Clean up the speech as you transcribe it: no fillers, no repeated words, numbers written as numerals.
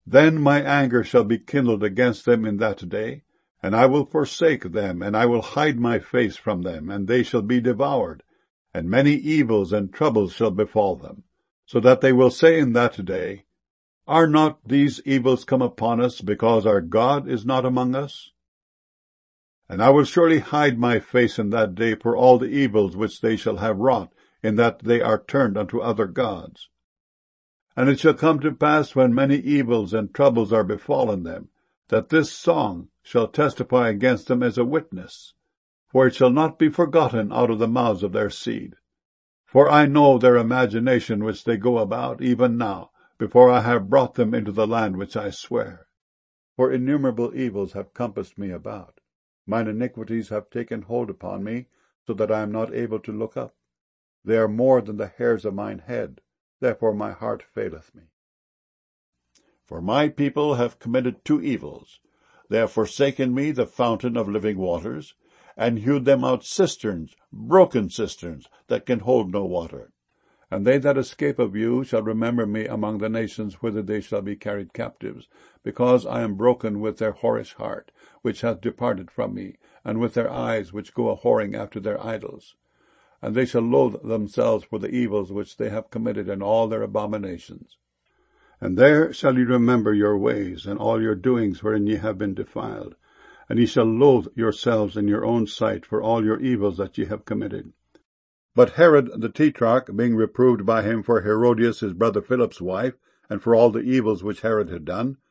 Then my anger shall be kindled against them in that day, and I will forsake them, and I will hide my face from them, and they shall be devoured, and many evils and troubles shall befall them, so that they will say in that day, Are not these evils come upon us, because our God is not among us? And I will surely hide my face in that day for all the evils which they shall have wrought, in that they are turned unto other gods. And it shall come to pass, when many evils and troubles are befallen them, that this song shall testify against them as a witness, for it shall not be forgotten out of the mouths of their seed. For I know their imagination which they go about, even now, before I have brought them into the land which I swear. For innumerable evils have compassed me about. Mine iniquities have taken hold upon me, so that I am not able to look up. They are more than the hairs of mine head. Therefore my heart faileth me. For my people have committed two evils. They have forsaken me, the fountain of living waters, and hewed them out cisterns, broken cisterns, that can hold no water. And they that escape of you shall remember me among the nations whither they shall be carried captives, because I am broken with their whorish heart, which hath departed from me, and with their eyes which go a-whoring after their idols. And they shall loathe themselves for the evils which they have committed in all their abominations. And there shall ye remember your ways, and all your doings wherein ye have been defiled. And ye shall loathe yourselves in your own sight for all your evils that ye have committed. But Herod the Tetrarch, being reproved by him for Herodias his brother Philip's wife, and for all the evils which Herod had done,